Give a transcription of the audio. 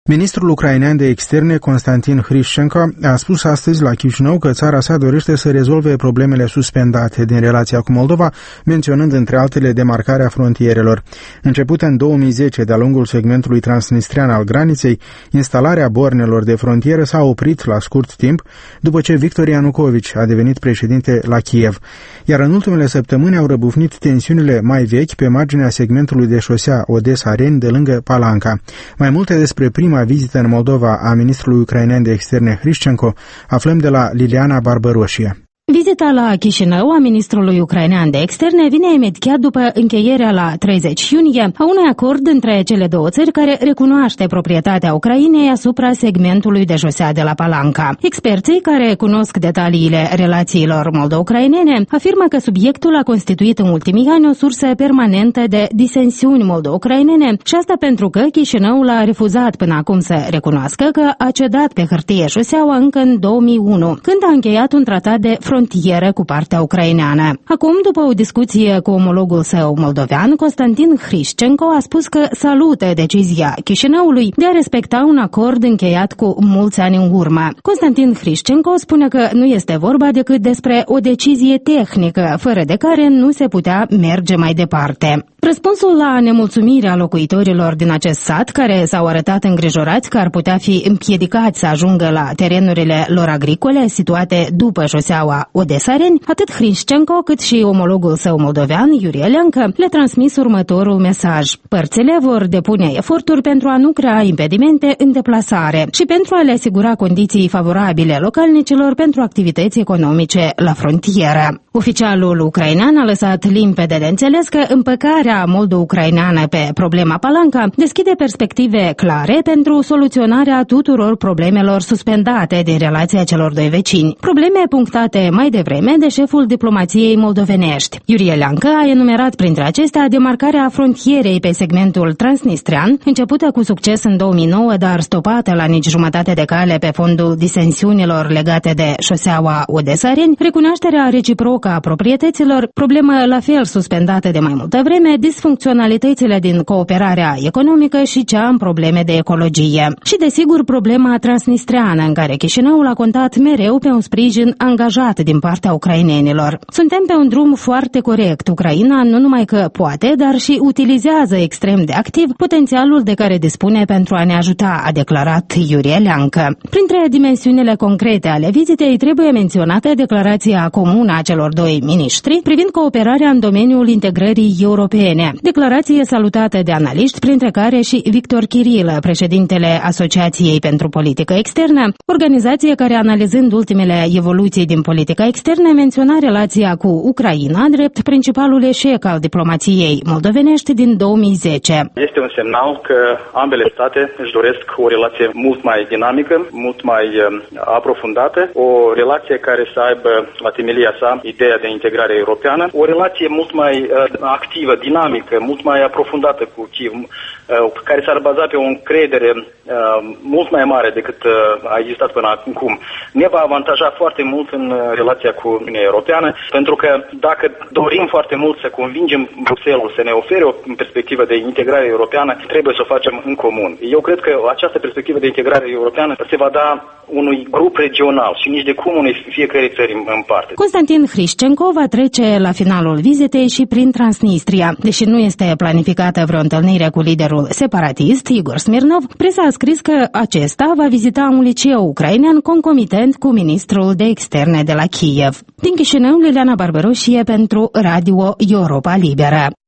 Ministrul ucrainean de externe, Konstantin Hrișcenko, a spus astăzi la Chișinău că țara sa dorește să rezolve problemele suspendate din relația cu Moldova, menționând între altele demarcarea frontierelor. Începută în 2010 de-a lungul segmentului transnistrian al graniței, instalarea bornelor de frontieră s-a oprit la scurt timp după ce Victor Ianukovici a devenit președinte la Kiev. Iar în ultimele săptămâni au răbufnit tensiunile mai vechi pe marginea segmentului de șosea Odessa-Reni de lângă Palanca. Mai multe despre prima vizită în Moldova a ministrului ucrainean de externe Hrișcenko aflăm de la Liliana Barbăroșie. Vizita la Chișinău a ministrului ucrainean de externe vine imediat după încheierea la 30 iunie a unui acord între cele două țări care recunoaște proprietatea Ucrainei asupra segmentului de șosea de la Palanca. Experții care cunosc detaliile relațiilor moldo-ucrainene afirmă că subiectul a constituit în ultimii ani o sursă permanentă de disensiuni moldo-ucrainene și asta pentru că Chișinăul a refuzat până acum să recunoască că a cedat pe hârtie șoseaua încă în 2001, când a încheiat un tratat de frontieră cu partea ucraineană. Acum, după o discuție cu omologul său moldovean, Konstantin Hrișcenko a spus că salută decizia Chișinăului de a respecta un acord încheiat cu mulți ani în urmă. Konstantin Hrișcenko spune că nu este vorba decât despre o decizie tehnică, fără de care nu se putea merge mai departe. Răspunsul la nemulțumirea locuitorilor din acest sat, care s-au arătat îngrijorați că ar putea fi împiedicați să ajungă la terenurile lor agricole situate după șoseaua Odessa-Reni, atât Hrișcenko cât și omologul său moldovean, Iurie Leancă, le-a transmis următorul mesaj. Părțile vor depune eforturi pentru a nu crea impedimente în deplasare și pentru a le asigura condiții favorabile localnicilor pentru activități economice la frontieră. Oficialul ucrainean a lăsat limpede de înțeles că împăcarea moldo-ucraineană pe problema Palanca deschide perspective clare pentru soluționarea tuturor problemelor suspendate din relația celor doi vecini. Probleme punctate mai devreme de șeful diplomației moldovenești. Iurie Leancă a enumerat printre acestea demarcarea frontierei pe segmentul transnistrian, începută cu succes în 2009, dar stopată la nici jumătate de cale pe fondul disensiunilor legate de șoseaua Odessa-Reni, recunoașterea reciprocă a proprietăților, problemă la fel suspendată de mai multă vreme, disfuncționalitățile din cooperarea economică și cea în probleme de ecologie. Și, desigur, problema transnistriană, în care Chișinăul a contat mereu pe un sprijin angajat din partea ucrainenilor. Suntem pe un drum foarte corect. Ucraina nu numai că poate, dar și utilizează extrem de activ potențialul de care dispune pentru a ne ajuta, a declarat Iurie Leancă. Printre dimensiunile concrete ale vizitei trebuie menționată declarația comună a celor doi miniștri privind cooperarea în domeniul integrării europene. Declarație salutată de analiști, printre care și Victor Chirilă, președintele Asociației pentru Politică Externă, organizație care, analizând ultimele evoluții din politica externă, menționa relația cu Ucraina drept principalul eșec al diplomației moldovenești din 2010. Este un semnal că ambele state își doresc o relație mult mai dinamică, mult mai aprofundată, o relație care să aibă la temelia sa ideea de integrare europeană, o relație mult mai activă, dinamică, mult mai aprofundată cu Kiev, care s-ar baza pe o încredere mult mai mare decât a existat până acum. Ne va avantaja foarte mult în relația cu Uniunea Europeană, pentru că dacă dorim foarte mult să convingem Bruxelles să ne ofere o perspectivă de integrare europeană, trebuie să o facem în comun. Eu cred că această perspectivă de integrare europeană se va da unui grup regional și nici de cum unei fiecare țări în parte. Konstantin Hrișcenko va trece la finalul vizitei și prin Transnistria. Deși nu este planificată vreo întâlnire cu liderul separatist, Igor Smirnov, presa a scris că acesta va vizita un liceu ucrainean concomitent cu ministrul de externe de la Kiev. Din Chișinău, Liliana Barbăroșie pentru Radio Europa Liberă.